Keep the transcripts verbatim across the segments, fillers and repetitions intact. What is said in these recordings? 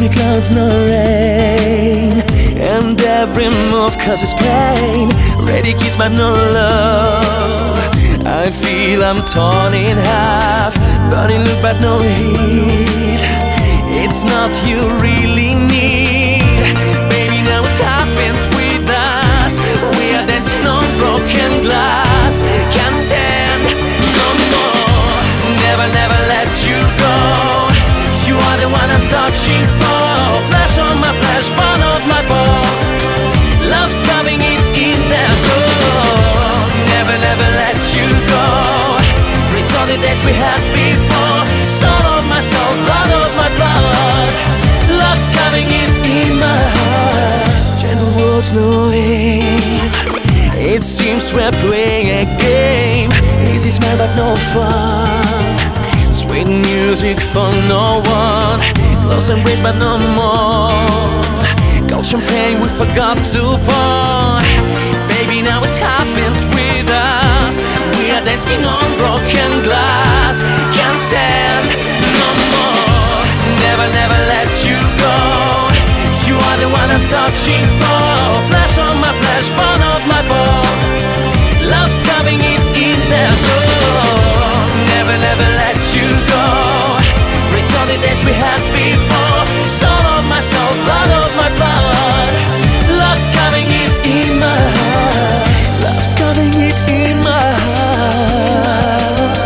Every cloud's no rain, and every move causes pain. Ready kiss but no love. I feel I'm torn in half, burning look but no heat. It's not you really need. Baby, now it's happened with us. We are dancing on broken glass. Can't stand no more. Never, never let you go. You are the one I'm searching for. Flesh on my flesh, bone on my bone. Love's coming in in their soul. Never, never let you go. Return the days we had before. Soul of my soul, blood of my blood. Love's coming in in my heart. Gentle words, no hate. It seems we're playing a game. Easy smile but no fun. Sweet music for no one. Close embrace but no more. Cold champagne we forgot to pour. Baby, now it's happened with us. We are dancing on broken glass. Can't stand no more. Never, never let you go. You are the one I'm searching for. Flesh on my flesh, bone of my bone. Love's coming in in their soul. Never, never let you go. Return the days we had before. Soul of my soul, blood of my blood. Love's coming in in my heart. Love's coming in in my heart.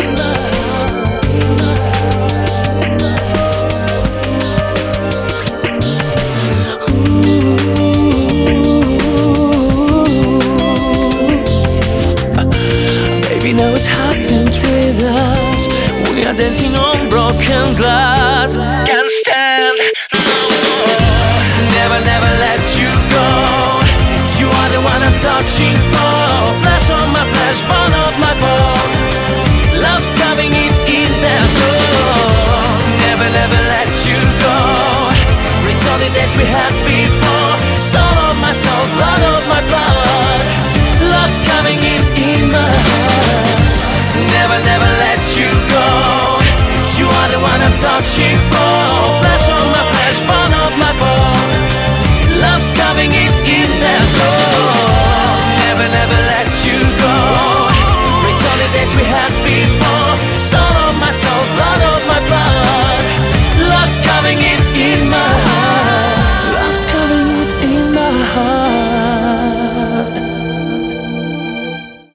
Ooh. Baby, now it's happened with us. We are dancing on broken glass. Can't stand no more. Never, never let you go. You are the one I'm searching for. Flesh on my flesh, bone of my bone. Love's coming in in their soul. Never, never let you go. Return the days we had before. Soul of my soul, blood of my blood. Love's coming in in my heart. Never, never let you go. You are the one I'm searching